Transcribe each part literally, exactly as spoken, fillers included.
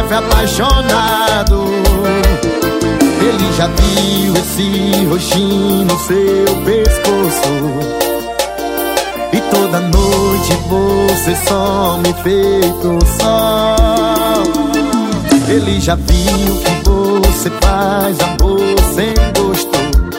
ave apaixonado. Ele já viu esse roxinho no seu pescoço, e toda noite você some feito sol. Ele já viu que você faz amor sem gosto,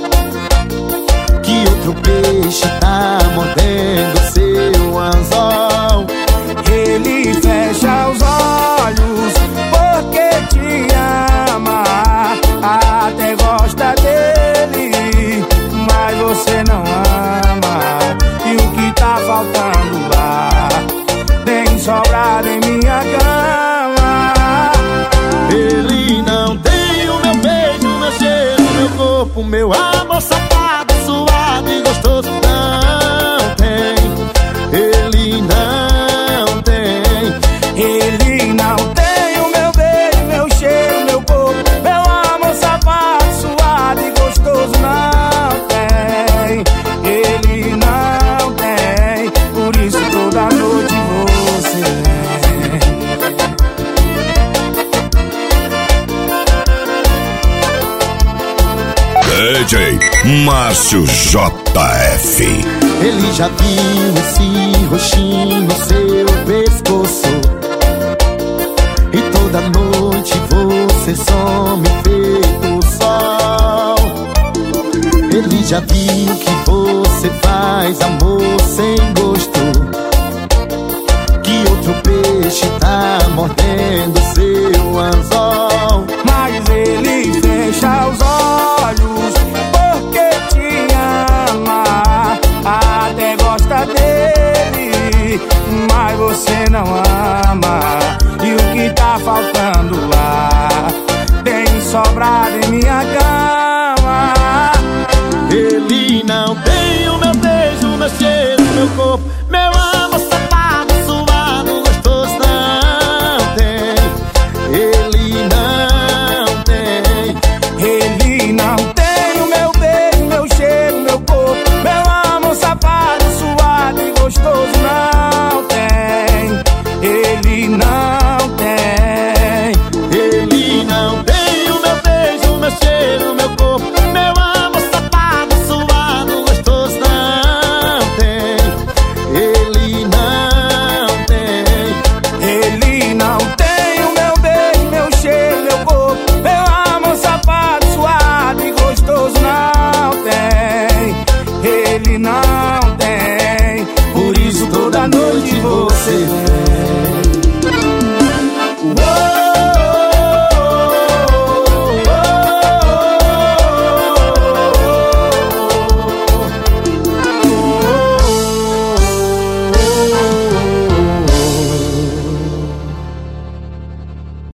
que outro peixe tá mordendo seu anzol. Ele fecha os olhos porque te ama, até gosta dele, mas você não ama. E o que tá faltando lá tem sobrado em minha cama. Ele não tem o meu beijo, meu cheiro, meu corpo, meu amor safado, suado e gostoso. Não tem, ele não tem. Ele não tem o meu beijo, meu cheiro, meu corpo, meu amor safado, suado e gostoso. Não tem, ele não tem. Por isso toda noite você vem. D J Márcio J F. Ele já viu esse roxinho no seu pescoço, e toda noite você some feito sol. Ele já viu que você faz amor sem gosto, que outro peixe tá mordendo seu anzol. Mas ele fecha os olhos porque te ama, até gosta dele, mas você não ama. E o que tá faltando lá tem sobrado